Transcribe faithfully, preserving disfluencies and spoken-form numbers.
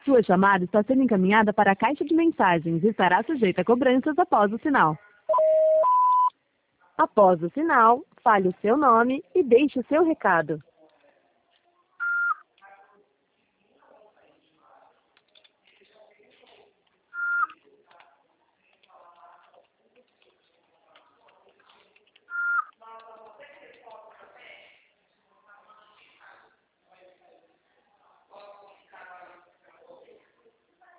Sua chamada está sendo encaminhada para a caixa de mensagens e estará sujeita a cobranças após o sinal. Após o sinal, fale o seu nome e deixe o seu recado.